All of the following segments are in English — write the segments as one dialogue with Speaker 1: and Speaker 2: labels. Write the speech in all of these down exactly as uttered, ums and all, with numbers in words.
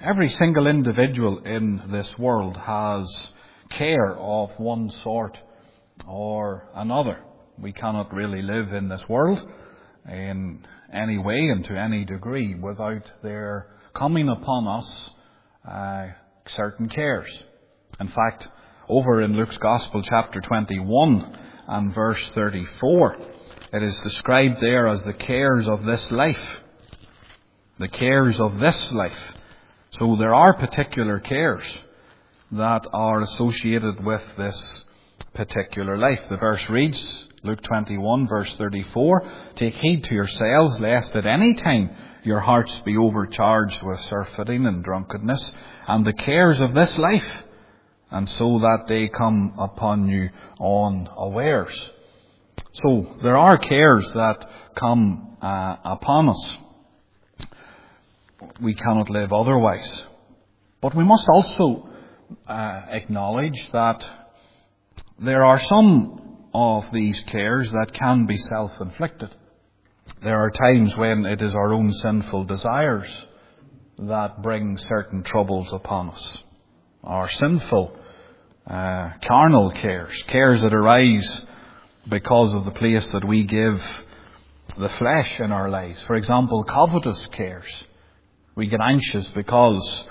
Speaker 1: Every single individual in this world has care of one sort or another. We cannot really live in this world in any way and to any degree without there coming upon us uh, certain cares. In fact, over in Luke's Gospel, chapter twenty-one and verse thirty-four, it is described there as the cares of this life. The cares of this life. So there are particular cares that are associated with this particular life. The verse reads, Luke twenty-one, verse thirty-four, "Take heed to yourselves, lest at any time your hearts be overcharged with surfeiting and drunkenness, and the cares of this life, and so that day come upon you unawares." So there are cares that come uh, upon us. We cannot live otherwise. But we must also uh, acknowledge that there are some of these cares that can be self-inflicted. There are times when it is our own sinful desires that bring certain troubles upon us. Our sinful, uh, carnal cares, cares that arise because of the place that we give the flesh in our lives. For example, covetous cares. We get anxious because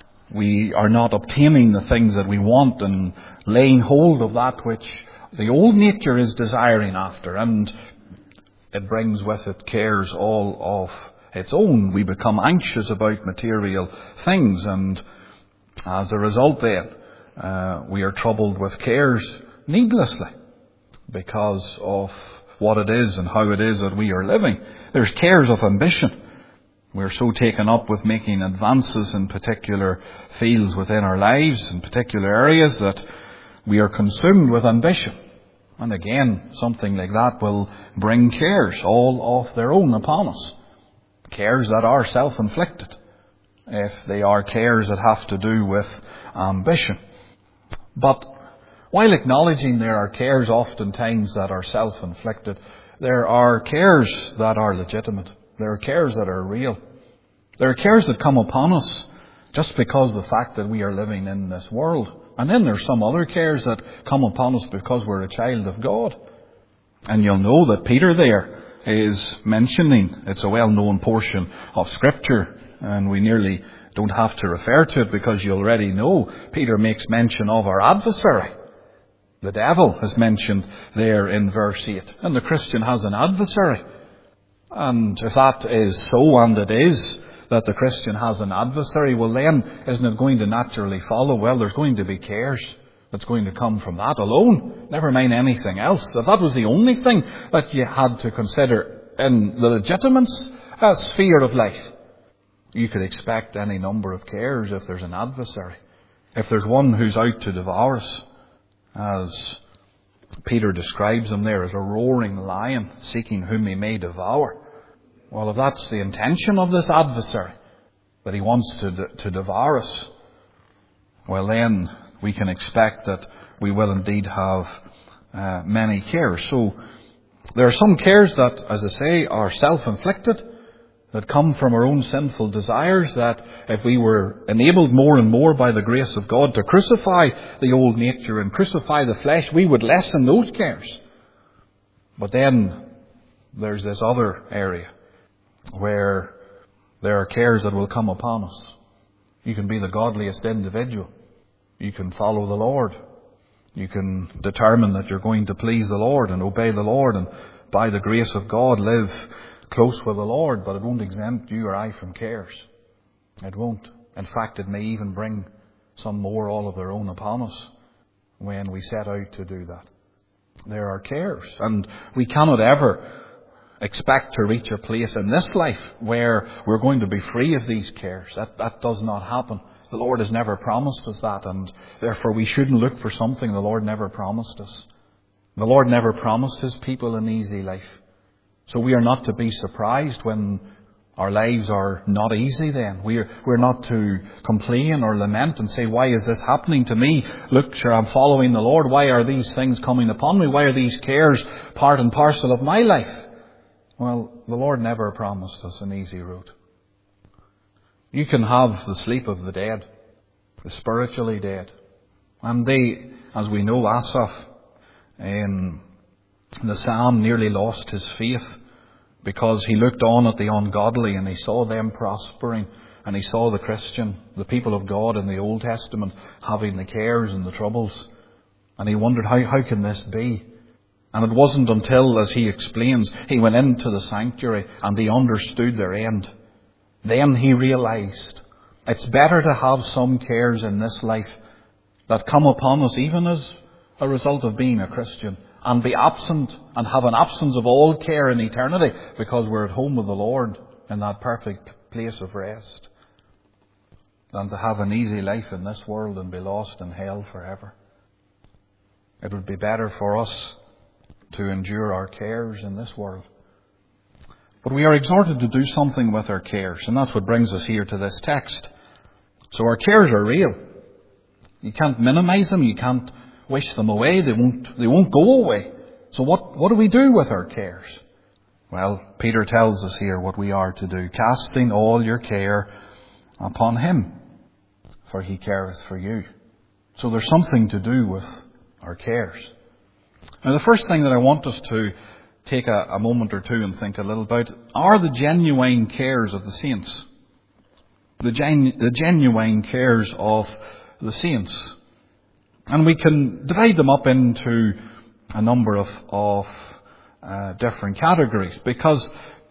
Speaker 1: we are not obtaining the things that we want and laying hold of that which the old nature is desiring after, and it brings with it cares all of its own. We become anxious about material things, and as a result then, uh, we are troubled with cares needlessly because of what it is and how it is that we are living. There's cares of ambition. We're so taken up with making advances in particular fields within our lives, in particular areas, that we are consumed with ambition. And again, something like that will bring cares all of their own upon us. Cares that are self-inflicted, if they are cares that have to do with ambition. But while acknowledging there are cares oftentimes that are self-inflicted, there are cares that are legitimate. There are cares that are real. There are cares that come upon us just because of the fact that we are living in this world. And then there's some other cares that come upon us because we're a child of God. And you'll know that Peter there is mentioning, it's a well-known portion of Scripture, and we nearly don't have to refer to it because you already know. Peter makes mention of our adversary. The devil is mentioned there in verse eight. And the Christian has an adversary. And if that is so, and it is, that the Christian has an adversary, well then, isn't it going to naturally follow? Well, there's going to be cares that's going to come from that alone. Never mind anything else. If that was the only thing that you had to consider in the legitimate uh, sphere of life, you could expect any number of cares if there's an adversary. If there's one who's out to devour us, as Peter describes him there as a roaring lion seeking whom he may devour. Well, if that's the intention of this adversary, that he wants to to devour us, well then we can expect that we will indeed have uh, many cares. So there are some cares that, as I say, are self-inflicted, that come from our own sinful desires, that if we were enabled more and more by the grace of God to crucify the old nature and crucify the flesh, we would lessen those cares. But then there's this other area where there are cares that will come upon us. You can be the godliest individual. You can follow the Lord. You can determine that you're going to please the Lord and obey the Lord, and by the grace of God live close with the Lord, but it won't exempt you or I from cares. It won't. In fact, it may even bring some more all of their own upon us when we set out to do that. There are cares, and we cannot ever expect to reach a place in this life where we're going to be free of these cares. That, that does not happen. The Lord has never promised us that, and therefore we shouldn't look for something the Lord never promised us. The Lord never promised His people an easy life. So we are not to be surprised when our lives are not easy then. We're, we're not to complain or lament and say, why is this happening to me? Look, sure, I'm following the Lord. Why are these things coming upon me? Why are these cares part and parcel of my life? Well, the Lord never promised us an easy road. You can have the sleep of the dead, the spiritually dead. And they, as we know, Asaph in the psalm nearly lost his faith because he looked on at the ungodly and he saw them prospering, and he saw the Christian, the people of God in the Old Testament, having the cares and the troubles. And he wondered, how, how can this be? And it wasn't until, as he explains, he went into the sanctuary and he understood their end. Then he realized it's better to have some cares in this life that come upon us even as a result of being a Christian, and be absent and have an absence of all care in eternity because we're at home with the Lord in that perfect place of rest, than to have an easy life in this world and be lost in hell forever. It would be better for us to endure our cares in this world. But we are exhorted to do something with our cares, and that's what brings us here to this text. So our cares are real. You can't minimize them, you can't wish them away, they won't they won't go away. So what, what do we do with our cares? Well, Peter tells us here what we are to do. Casting all your care upon him, for he careth for you. So there's something to do with our cares. Now the first thing that I want us to take a, a moment or two and think a little about are the genuine cares of the saints. The, genu- the genuine cares of the saints. And we can divide them up into a number of, of uh, different categories, because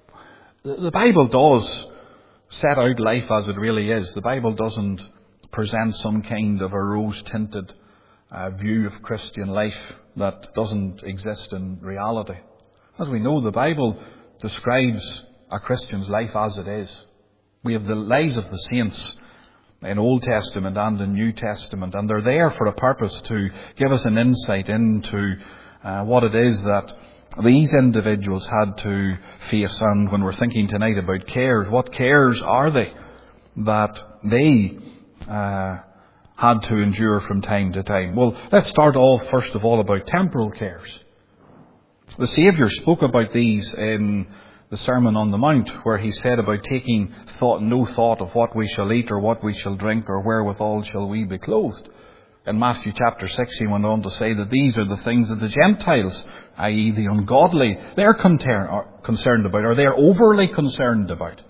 Speaker 1: the Bible does set out life as it really is. The Bible doesn't present some kind of a rose-tinted uh, view of Christian life that doesn't exist in reality. As we know, the Bible describes a Christian's life as it is. We have the lives of the saints in Old Testament and in New Testament, and they're there for a purpose to give us an insight into uh, what it is that these individuals had to face. And when we're thinking tonight about cares, what cares are they that they uh, had to endure from time to time? Well, let's start off first of all about temporal cares. The Saviour spoke about these in the Sermon on the Mount, where he said about taking thought, no thought of what we shall eat or what we shall drink or wherewithal shall we be clothed. In Matthew chapter six, he went on to say that these are the things that the Gentiles, that is the ungodly, they're concerned about, or they're overly concerned about.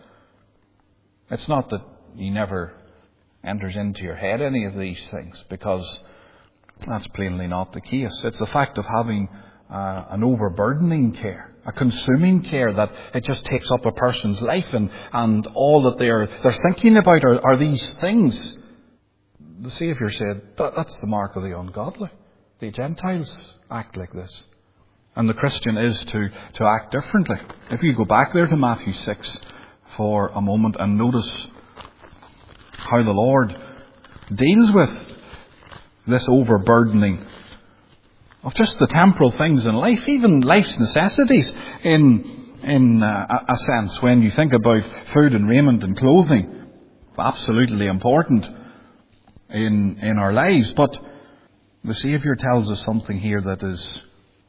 Speaker 1: It's not that he never enters into your head any of these things, because that's plainly not the case. It's the fact of having uh, an overburdening care, a consuming care, that it just takes up a person's life, and, and all that they're they're thinking about are, are these things. The Saviour said that, that's the mark of the ungodly. The Gentiles act like this, and the Christian is to, to act differently. If you go back there to Matthew six for a moment and notice how the Lord deals with this overburdening of just the temporal things in life, even life's necessities in in uh, a sense. When you think about food and raiment and clothing, absolutely important in in our lives. But the Saviour tells us something here that is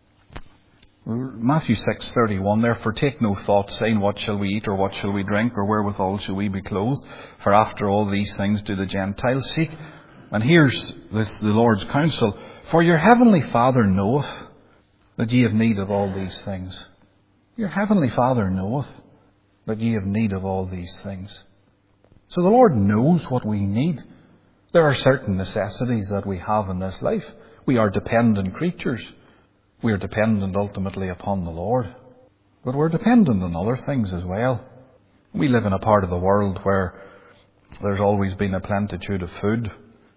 Speaker 1: Matthew six thirty-one. Therefore take no thought, saying, what shall we eat, or what shall we drink, or wherewithal shall we be clothed? For after all these things do the Gentiles seek. And here's this, the Lord's counsel. For your heavenly Father knoweth that ye have need of all these things. Your heavenly Father knoweth that ye have need of all these things. So the Lord knows what we need. There are certain necessities that we have in this life. We are dependent creatures. We are dependent ultimately upon the Lord. But we're dependent on other things as well. We live in a part of the world where there's always been a plenitude of food.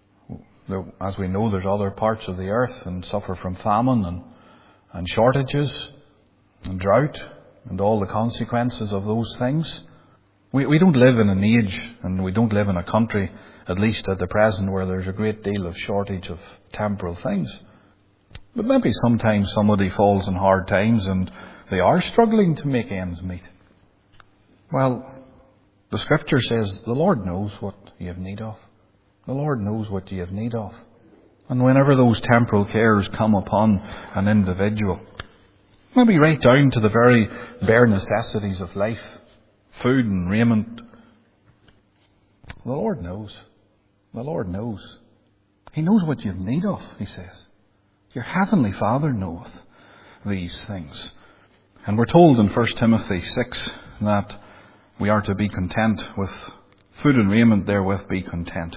Speaker 1: As we know, there's other parts of the earth and suffer from famine and, and shortages and drought and all the consequences of those things. We, we don't live in an age, and we don't live in a country, at least at the present, where there's a great deal of shortage of temporal things. But maybe sometimes somebody falls in hard times and they are struggling to make ends meet. Well, the Scripture says the Lord knows what you have need of. The Lord knows what you have need of. And whenever those temporal cares come upon an individual, maybe right down to the very bare necessities of life, food and raiment, The Lord knows. The Lord knows. He knows what you have need of, he says. Your heavenly Father knoweth these things. And we're told in First Timothy six that we are to be content with food and raiment, therewith be content.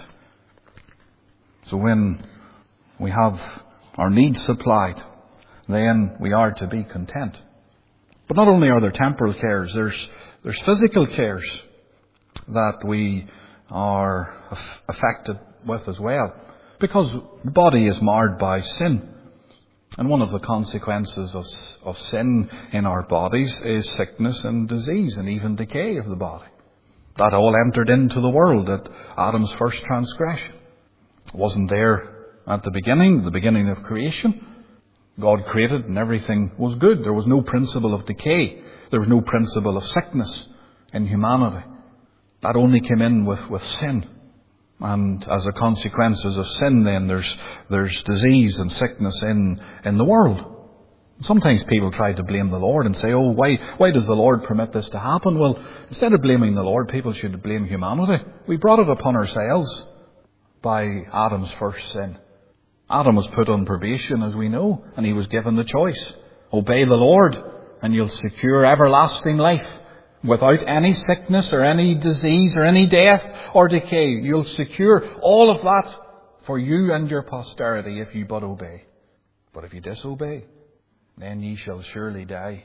Speaker 1: So when we have our needs supplied, then we are to be content. But not only are there temporal cares, there's there's physical cares that we are affected with as well. Because the body is marred by sin. And one of the consequences of, of sin in our bodies is sickness and disease and even decay of the body. That all entered into the world at Adam's first transgression. It wasn't there at the beginning, the beginning of creation. God created and everything was good. There was no principle of decay. There was no principle of sickness in humanity. That only came in with, with sin. And as a consequences of sin, then there's there's disease and sickness in, in the world. Sometimes people try to blame the Lord and say, oh, why why does the Lord permit this to happen? Well, instead of blaming the Lord, people should blame humanity. We brought it upon ourselves by Adam's first sin. Adam was put on probation, as we know, and he was given the choice. Obey the Lord, and you'll secure everlasting life. Without any sickness or any disease or any death or decay. You'll secure all of that for you and your posterity if you but obey. But if you disobey, then ye shall surely die.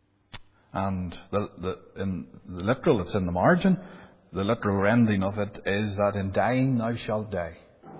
Speaker 1: And the, the, in the literal, it's in the margin, the literal rendering of it is that in dying thou shalt die.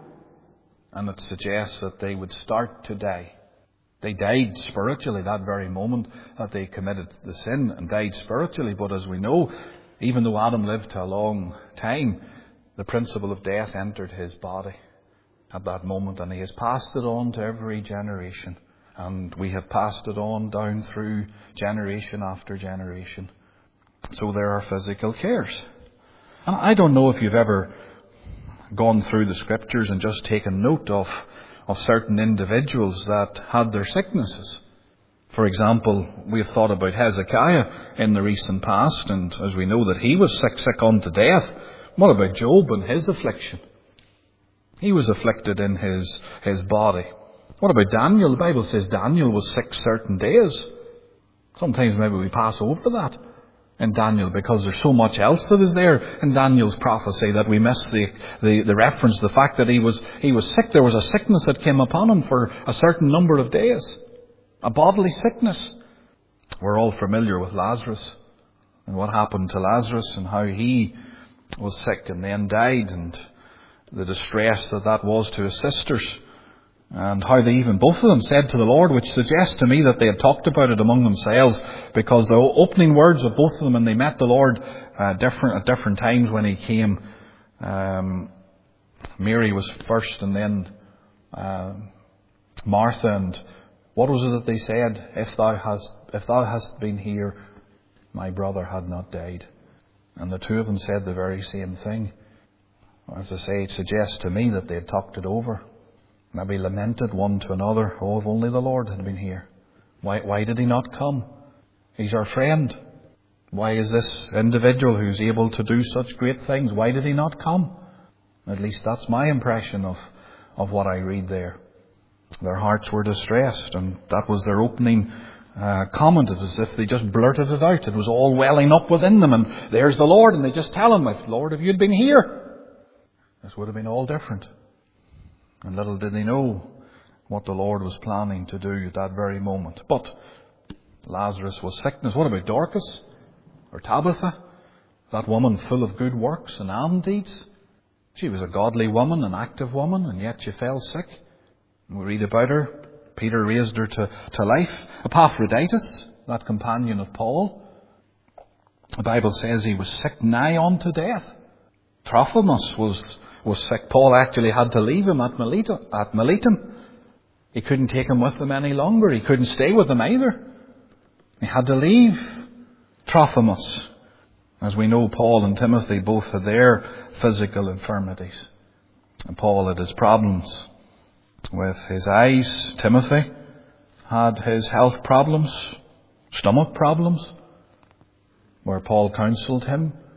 Speaker 1: And it suggests that they would start to die. They died spiritually that very moment that they committed the sin and died spiritually. But as we know, even though Adam lived to a long time, the principle of death entered his body at that moment. And he has passed it on to every generation. And we have passed it on down through generation after generation. So there are physical cares. And I don't know if you've ever gone through the scriptures and just taken note of of certain individuals that had their sicknesses. For example, we have thought about Hezekiah in the recent past, and as we know that he was sick, sick unto death. What about Job and his affliction? He was afflicted in his, his body. What about Daniel? The Bible says Daniel was sick certain days. Sometimes maybe we pass over that in Daniel because there's so much else that is there in Daniel's prophecy that we miss the, the, the reference, the fact that he was he was sick. There was a sickness that came upon him for a certain number of days. A bodily sickness. We're all familiar with Lazarus and what happened to Lazarus and how he was sick and then died and the distress that that was to his sisters. And how they even, both of them, said to the Lord, which suggests to me that they had talked about it among themselves, because the opening words of both of them, when they met the Lord uh, different at different times when he came, um, Mary was first, and then uh, Martha. And what was it that they said? If thou hast, if thou hast been here, my brother had not died. And the two of them said the very same thing. As I say, it suggests to me that they had talked it over. Maybe lamented one to another. Oh, if only the Lord had been here. Why, why did he not come? He's our friend. Why is this individual who's able to do such great things, why did he not come? At least that's my impression of, of what I read there. Their hearts were distressed, and that was their opening uh, comment. It was as if they just blurted it out. It was all welling up within them, and there's the Lord, and they just tell him, Lord, if you'd been here, this would have been all different. And little did they know what the Lord was planning to do at that very moment. But Lazarus was sickness. What about Dorcas or Tabitha? That woman full of good works and alms deeds. She was a godly woman, an active woman, and yet she fell sick. And we read about her. Peter raised her to, to life. Epaphroditus, that companion of Paul, the Bible says he was sick nigh unto death. Trophimus was was sick. Paul actually had to leave him at Miletum. At Miletum. He couldn't take him with him any longer. He couldn't stay with him either. He had to leave Trophimus. As we know, Paul and Timothy both had their physical infirmities. And Paul had his problems with his eyes. Timothy had his health problems, stomach problems, where Paul counselled him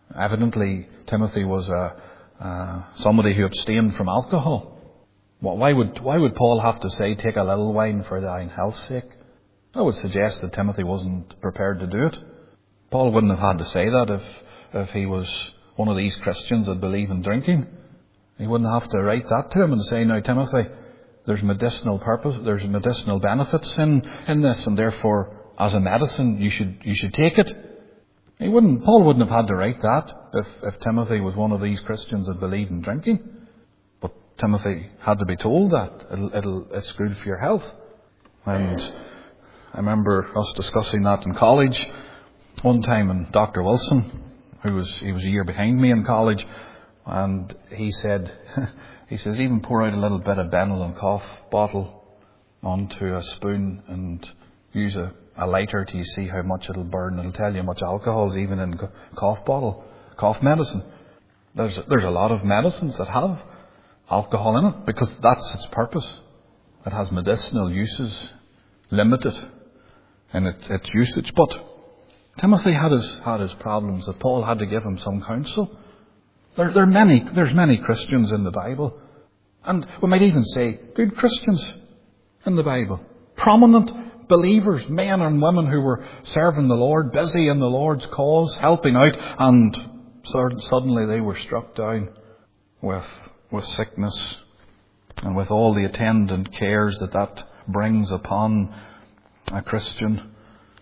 Speaker 1: Evidently, Timothy was a, uh, somebody who abstained from alcohol. Well, why would why would Paul have to say, take a little wine for thine health's sake? I would suggest that Timothy wasn't prepared to do it. Paul wouldn't have had to say that if, if he was one of these Christians that believe in drinking. He wouldn't have to write that to him and say, now Timothy, there's medicinal purpose, there's medicinal benefits in, in this, and therefore, as a medicine, you should you should take it. He wouldn't. Paul wouldn't have had to write that if, if Timothy was one of these Christians that believed in drinking. But Timothy had to be told that it'll, it'll, it's good for your health. And I remember us discussing that in college one time, and Doctor Wilson, who was he was a year behind me in college, and he said, he says, even pour out a little bit of Benylin cough bottle onto a spoon and use a, a lighter till you see how much it'll burn. It'll tell you how much alcohol is even in co- cough bottle, cough medicine. There's there's a lot of medicines that have alcohol in it because that's its purpose. It has medicinal uses, limited in it, its usage. But Timothy had his had his problems that Paul had to give him some counsel. There, there are many, there's many Christians in the Bible. And we might even say good Christians in the Bible. Prominent believers, men and women who were serving the Lord, busy in the Lord's cause, helping out, and suddenly they were struck down with, with sickness and with all the attendant cares that that brings upon a Christian.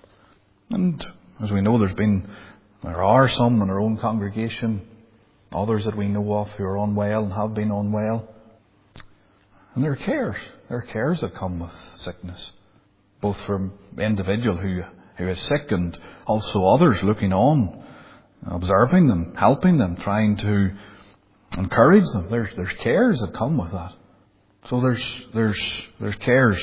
Speaker 1: And as we know, there's been, there are some in our own congregation, others that we know of who are unwell and have been unwell. And there are cares. There are cares that come with sickness. Both from the individual who, who is sick and also others looking on, observing them, helping them, trying to encourage them. There's, there's cares that come with that. So there's, there's, there's cares.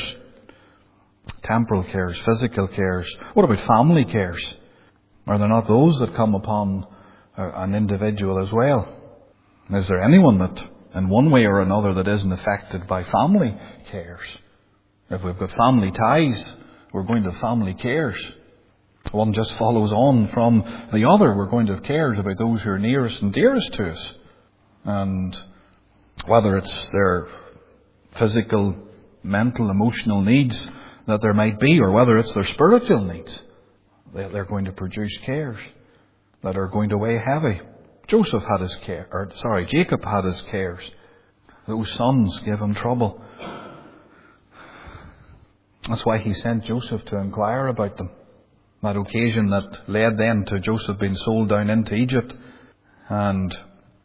Speaker 1: Temporal cares, physical cares. What about family cares? Are there not those that come upon an individual as well? Is there anyone that, in one way or another, that isn't affected by family cares? If we've got family ties, we're going to have family cares. One just follows on from the other. We're going to have cares about those who are nearest and dearest to us. And whether it's their physical, mental, emotional needs that there might be, or whether it's their spiritual needs, they're going to produce cares that are going to weigh heavy. Joseph had his care, or sorry, Jacob had his cares. Those sons gave him trouble. That's why he sent Joseph to inquire about them. That occasion that led then to Joseph being sold down into Egypt, and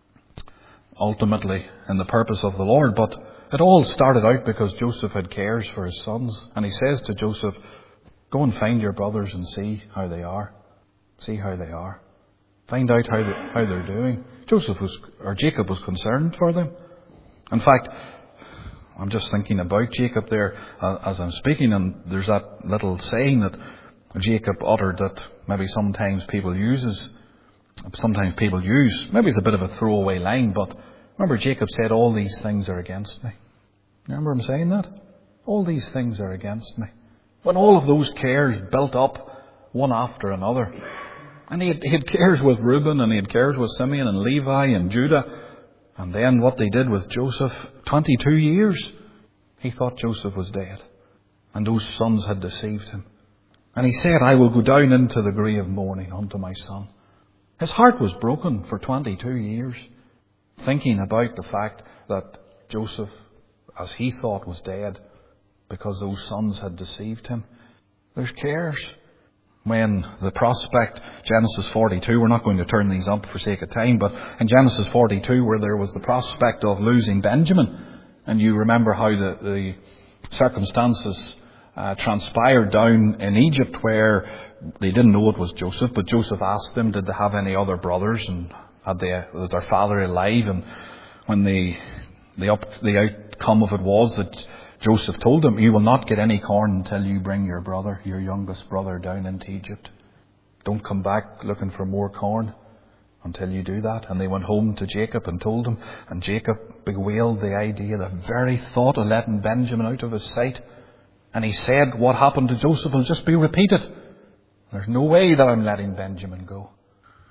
Speaker 1: ultimately in the purpose of the Lord. But it all started out because Joseph had cares for his sons, and he says to Joseph, "Go and find your brothers and see how they are. See how they are. Find out how they, how they're doing." Joseph was, or Jacob was concerned for them. In fact, I'm just thinking about Jacob there uh, as I'm speaking, and there's that little saying that Jacob uttered that maybe sometimes people uses, sometimes people use. Maybe it's a bit of a throwaway line, but remember Jacob said, "All these things are against me." Remember him saying that? All these things are against me. When all of those cares built up one after another. And he had, he had cares with Reuben, and he had cares with Simeon and Levi and Judah. And then what they did with Joseph, twenty-two years, he thought Joseph was dead. And those sons had deceived him. And he said, "I will go down into the grave mourning unto my son." His heart was broken for twenty-two years, thinking about the fact that Joseph, as he thought, was dead because those sons had deceived him. There's cares. When the prospect, Genesis forty-two, we're not going to turn these up for sake of time, but in Genesis forty-two, where there was the prospect of losing Benjamin, and you remember how the, the circumstances uh, transpired down in Egypt, where they didn't know it was Joseph, but Joseph asked them, did they have any other brothers, and had they, was their father alive? And when the the, up, the outcome of it was that Joseph told them, "You will not get any corn until you bring your brother, your youngest brother, down into Egypt. Don't come back looking for more corn until you do that." And they went home to Jacob and told him. And Jacob bewailed the idea, the very thought of letting Benjamin out of his sight. And he said, what happened to Joseph will just be repeated. There's no way that I'm letting Benjamin go.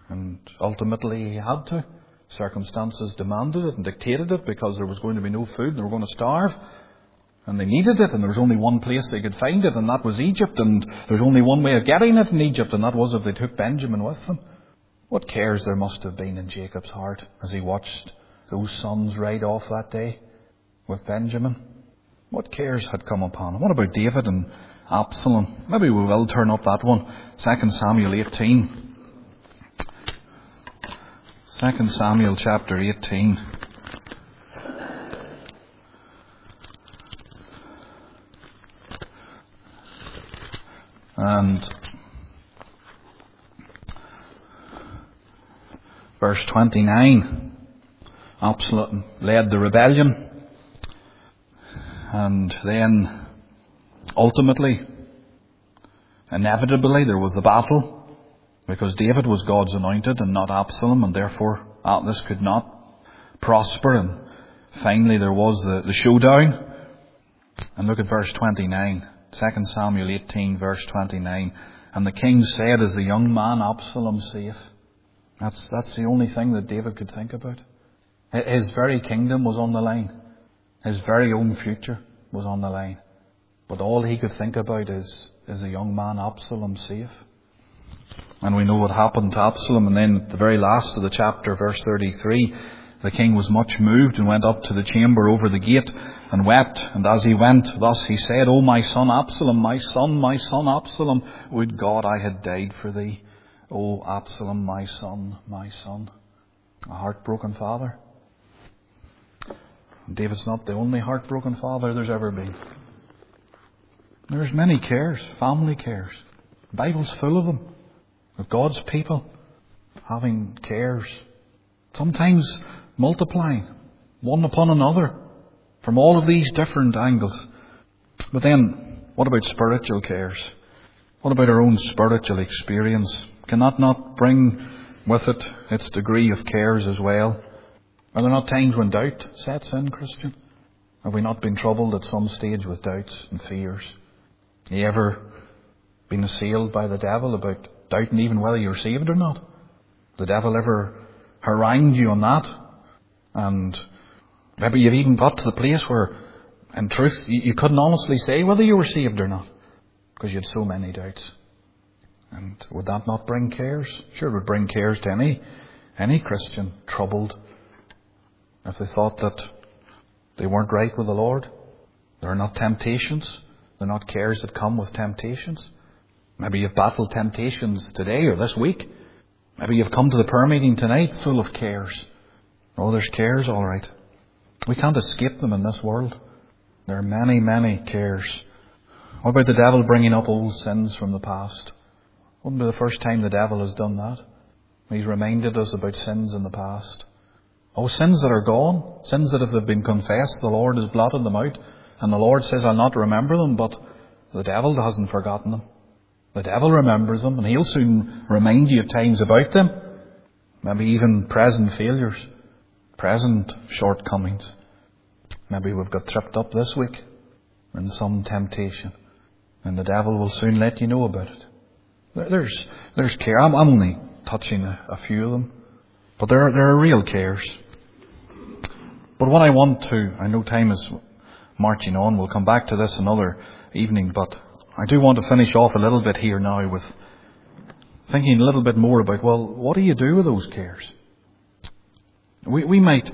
Speaker 1: And ultimately he had to. Circumstances demanded it and dictated it, because there was going to be no food and they were going to starve. And they needed it, and there was only one place they could find it, and that was Egypt. And there was only one way of getting it in Egypt, and that was if they took Benjamin with them. What cares there must have been in Jacob's heart as he watched those sons ride off that day with Benjamin. What cares had come upon him? What about David and Absalom? Maybe we will turn up that one. Second Samuel eighteen. Second Samuel chapter eighteen. And verse twenty-nine, Absalom led the rebellion, and then ultimately, inevitably, there was a battle, because David was God's anointed and not Absalom, and therefore uh, this could not prosper. And finally there was the, the showdown. And look at verse twenty-nine. Second Samuel eighteen, verse twenty-nine. And the king said, "Is the young man Absalom safe?" That's, that's the only thing that David could think about. His very kingdom was on the line. His very own future was on the line. But all he could think about is, is the young man Absalom safe? And we know what happened to Absalom. And then at the very last of the chapter, verse thirty-three, the king was much moved and went up to the chamber over the gate and wept. And as he went, thus he said, "O my son Absalom, my son, my son Absalom, would God I had died for thee. O Absalom, my son, my son." A heartbroken father. And David's not the only heartbroken father there's ever been. There's many cares, family cares. The Bible's full of them. Of God's people having cares. Sometimes multiplying, one upon another, from all of these different angles. But then, what about spiritual cares? What about our own spiritual experience? Can that not bring with it its degree of cares as well? Are there not times when doubt sets in, Christian? Have we not been troubled at some stage with doubts and fears? Have you ever been assailed by the devil about doubting even whether you're saved or not? The devil ever harangued you on that? And maybe you've even got to the place where, in truth, you, you couldn't honestly say whether you were saved or not, because you had so many doubts. And would that not bring cares? Sure, it would bring cares to any any Christian troubled if they thought that they weren't right with the Lord. There are not temptations. They're not cares that come with temptations. Maybe you've battled temptations today or this week. Maybe you've come to the prayer meeting tonight full of cares. Oh, there's cares, all right. We can't escape them in this world. There are many, many cares. What about the devil bringing up old sins from the past? Wouldn't be the first time the devil has done that. He's reminded us about sins in the past. Oh, sins that are gone. Sins that if they've been confessed, the Lord has blotted them out. And the Lord says, "I'll not remember them." But the devil hasn't forgotten them. The devil remembers them, and he'll soon remind you of times about them. Maybe even present failures, present shortcomings. Maybe we've got tripped up this week in some temptation, and the devil will soon let you know about it. There's there's care. I'm, I'm only touching a, a few of them, but there are, there are real cares. But what I want to, I know time is marching on. We'll come back to this another evening, but I do want to finish off a little bit here now with thinking a little bit more about, well, what do you do with those cares? We we might,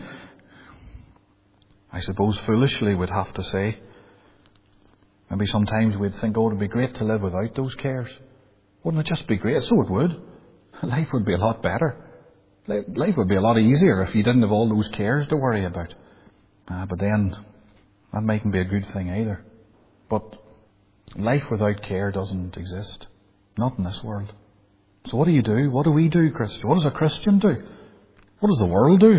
Speaker 1: I suppose foolishly we'd have to say, maybe sometimes we'd think, oh, it would be great to live without those cares. Wouldn't it just be great? So it would. Life would be a lot better. Life would be a lot easier if you didn't have all those cares to worry about. Uh, but then, that mightn't be a good thing either. But life without care doesn't exist. Not in this world. So what do you do? What do we do, Christian? What does a Christian do? What does the world do?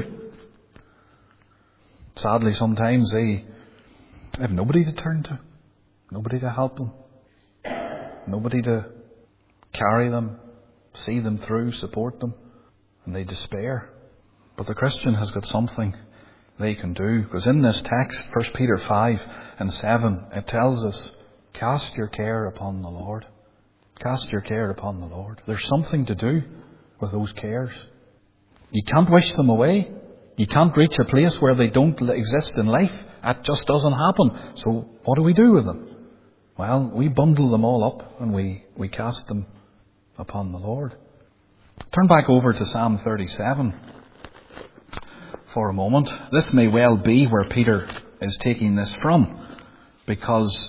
Speaker 1: Sadly, sometimes they have nobody to turn to. Nobody to help them. Nobody to carry them, see them through, support them. And they despair. But the Christian has got something they can do. Because in this text, First Peter five and seven, it tells us, cast your care upon the Lord. Cast your care upon the Lord. There's something to do. with those cares. You can't wish them away. You can't reach a place where they don't exist in life. That just doesn't happen. So what do we do with them? Well, we bundle them all up and we, we cast them upon the Lord. Turn back over to Psalm thirty-seven for a moment. This may well be where Peter is taking this from, because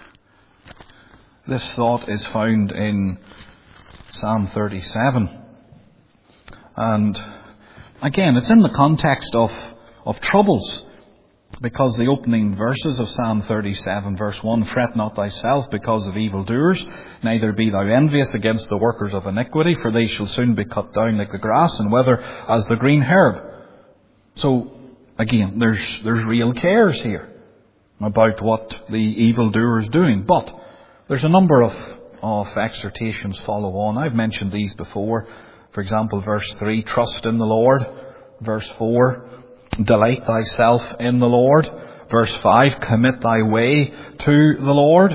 Speaker 1: this thought is found in Psalm thirty-seven. And again, it's in the context of, of troubles, because the opening verses of Psalm thirty-seven, verse one, "Fret not thyself because of evildoers, neither be thou envious against the workers of iniquity, for they shall soon be cut down like the grass, and wither as the green herb." So, again, there's there's real cares here about what the evildoer is doing. But there's a number of, of exhortations follow on. I've mentioned these before. For example, verse three, "Trust in the Lord." Verse four, "Delight thyself in the Lord." Verse five, "Commit thy way to the Lord."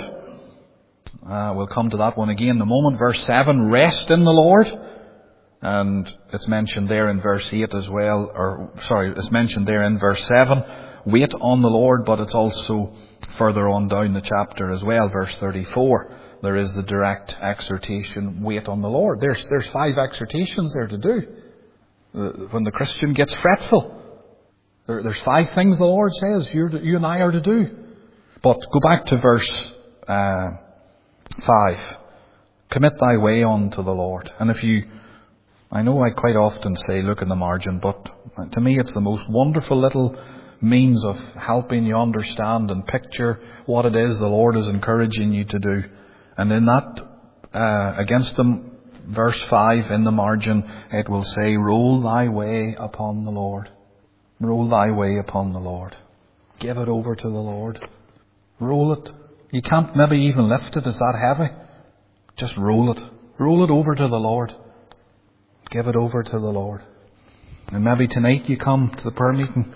Speaker 1: Uh, we'll come to that one again in a moment. Verse seven, "Rest in the Lord." And it's mentioned there in verse eight as well, or sorry, it's mentioned there in verse seven, "Wait on the Lord," but it's also further on down the chapter as well, verse thirty-four. There is the direct exhortation, "Wait on the Lord." There's, there's five exhortations there to do. When the Christian gets fretful, there, there's five things the Lord says you're to, you and I are to do. But go back to verse uh, five. "Commit thy way unto the Lord." And if you, I know I quite often say look in the margin, but to me it's the most wonderful little means of helping you understand and picture what it is the Lord is encouraging you to do. And in that, uh, against them, verse five in the margin, it will say, "Roll thy way upon the Lord." Roll thy way upon the Lord. Give it over to the Lord. Roll it. You can't maybe even lift it. Is that heavy? Just roll it. Roll it over to the Lord. Give it over to the Lord. And maybe tonight you come to the prayer meeting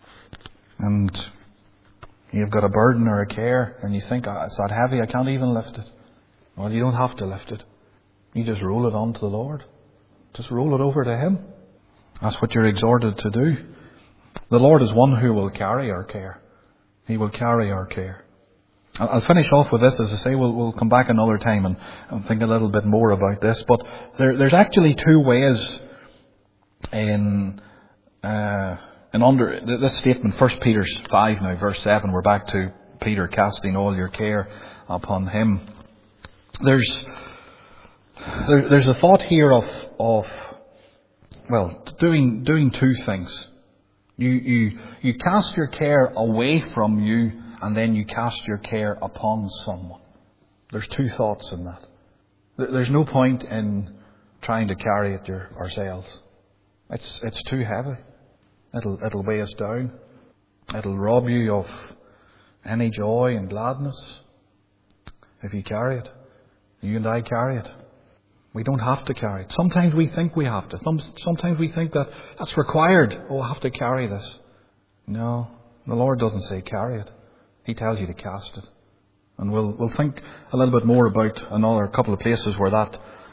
Speaker 1: and you've got a burden or a care and you think, oh, it's that heavy, I can't even lift it. Well, you don't have to lift it. You just roll it on to the Lord. Just roll it over to Him. That's what you're exhorted to do. The Lord is one who will carry our care. He will carry our care. I'll finish off with this. As I say, we'll, we'll come back another time and, and think a little bit more about this. But there, there's actually two ways in, uh, in under this statement. First Peter five now, verse seven. We're back to Peter casting all your care upon Him. There's there, there's a thought here of of well doing doing two things. You you you cast your care away from you, and then you cast your care upon someone. There's two thoughts in that. There's no point in trying to carry it your, ourselves. It's it's too heavy. It'll it'll weigh us down. It'll rob you of any joy and gladness if you carry it. You and I carry it. We don't have to carry it. Sometimes we think we have to. Sometimes we think that that's required. Oh, I have to carry this. No, the Lord doesn't say carry it. He tells you to cast it. And we'll we'll think a little bit more about another couple of places where that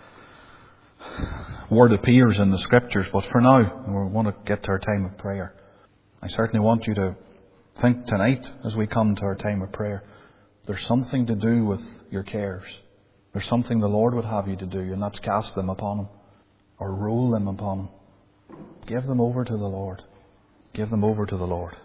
Speaker 1: word appears in the Scriptures. But for now, we want to get to our time of prayer. I certainly want you to think tonight as we come to our time of prayer. There's something to do with your cares. There's something the Lord would have you to do, and that's cast them upon Him or roll them upon Him. Give them over to the Lord. Give them over to the Lord.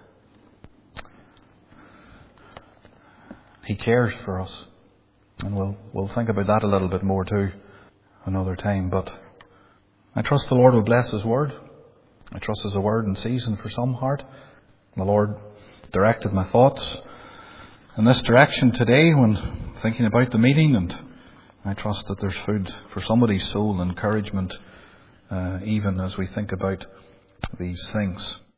Speaker 1: He cares for us. And we'll we'll think about that a little bit more too another time. But I trust the Lord will bless His word. I trust His a word in season for some heart. The Lord directed my thoughts in this direction today when thinking about the meeting, and I trust that there's food for somebody's soul, encouragement, uh, even as we think about these things.